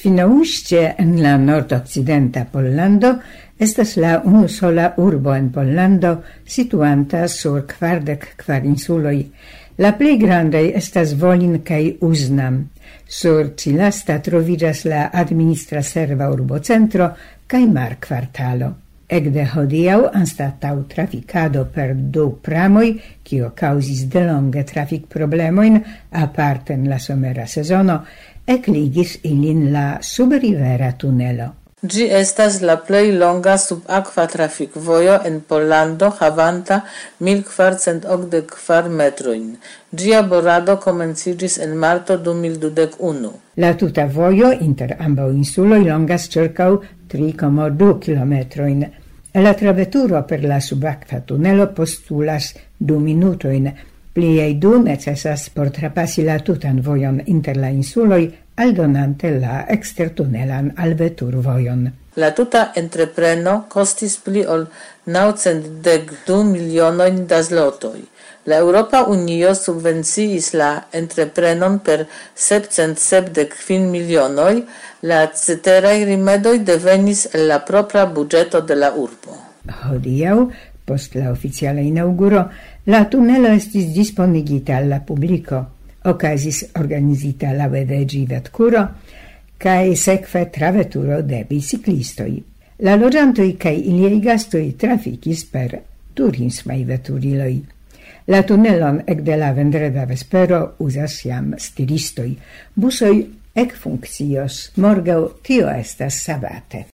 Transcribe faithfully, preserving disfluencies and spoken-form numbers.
Świnoujście en la nordoccidenta Pollando estas la unusola urbo en Pollando situanta sur kvardek kvar insuloj. La plej grandaj estas Volin kaj Uznam. Sur ci lasta troviĝas la administra serva urbocentro kaj markvartalo. Ekde hodiaŭ anstataŭ trafikado per du pramoj, kio kaŭzis delonge trafikproblemojn aparte en la somera sezono, ekligis ilin la subrivera tunelo. Ĝi estas la plej longa subakva trafikvojo en Pollando havanta mil kvarcent okdek kvar metrojn. Ĝia borado komenciĝis en marto du mil dudek unu. La tuta vojo inter ambaŭ insuloj longas ĉirkaŭ tri koma du kilometrojn. La traveturo per la subakva tunelo postulas du minutojn. Pliaj du necesas por trapasi la tutan vojon inter la insuloj, aldonante la ekstertunelan alveturvojon. La tuta entrepreno kostis pli ol naŭcent dek du milionojn da zlotoj. La Eŭropa Unio subvenciis la entreprenon per sepcent sepdek kvin milionoj, la ceteraj rimedoj devenis el la propra budĝeto de la urbo. Hodiaŭ, post la oficiala inaŭguro, la tunelo estis disponigita al la publiko. Okazis organizita la vedeĝi vetkuro kaj sekve traveturo de biciklistoj. La loĝantoj kaj iliaj gastoj trafikis per turismaj veturiloj. La tunelon ekde la vendreda vespero uzas jam stiristoj. Busoj ekfunkcios. Morgaŭ tio estas sabate.